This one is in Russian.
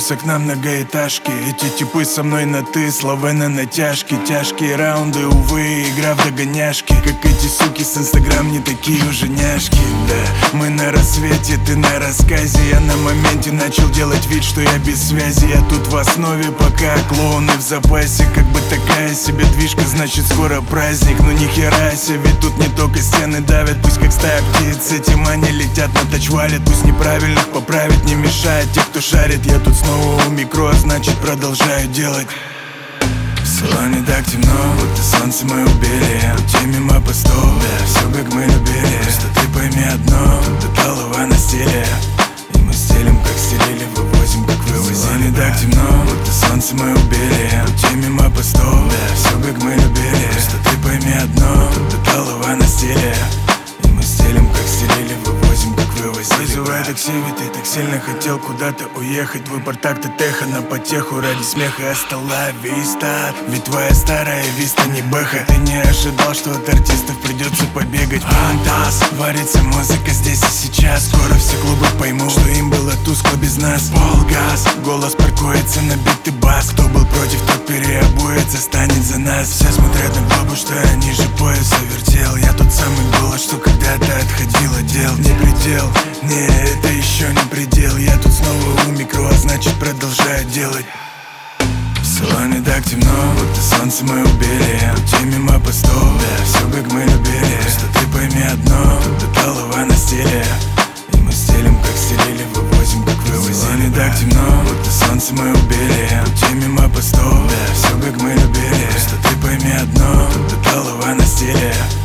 курса к нам многоэтажки. Эти типы со мной на ты, слова на натяжки. Тяжкие раунды, увы, игра в догоняшки. Как эти суки с инстаграм, не такие уже няшки. Да, мы на рассвете, ты на рассказе. Я на моменте начал делать вид, что я без связи. Я тут в основе, пока клоуны в запасе. Как бы такая себе движка, значит скоро праздник. Но ни хера себе, ведь тут не только стены давят. Пусть как стая птиц, эти мани летят на тачвалет. Пусть неправильных поправить не мешает те, кто шарит. Я тут снова у микро, значит продолжаю делать. В салоне так темно, будто солнце мы убили. Пути мимо постов, да, все как мы любили. Просто ты пойми одно, тут голова на стиле. И мы стелим, как стелили, вывозим, как вывозили. В салоне так темно, будто солнце мы убили. Пути мимо постов, да, все как мы любили. Просто ты пойми одно, тут голова на стиле. И мы стелим, как стелили, вывозим, как вывозили. Вызывай такси, ведь ты так сильно хотел куда-то уехать. Твой портак-то теха на потеху ради смеха. Остала виста, ведь твоя старая виста не бэха. Ты не ожидал, что от артистов придется побегать. Фантаз, варится музыка здесь и сейчас. Скоро все клубы поймут, что им было тускло без нас. Полгаз, голос паркуется на бит и бас. Кто был против, тот переобуется, станет за нас. Все смотрят на бабу, что я ниже пояса вертел. Я тот самый голос, что когда-то отходил от дел. Не предел, не, это еще не предел. Я тут снова у микро, а значит продолжаю делать. В салоне так темно, будто солнце мы убили. Пути мимо постов, да, все как мы любили. Просто ты пойми одно, тут голова на стиле. И мы стелим, как стелили, вывозим, как вывозили. В салоне так темно, будто солнце мы убили. Пути мимо постов, да, все как мы любили. Просто ты пойми одно, тут голова на стиле.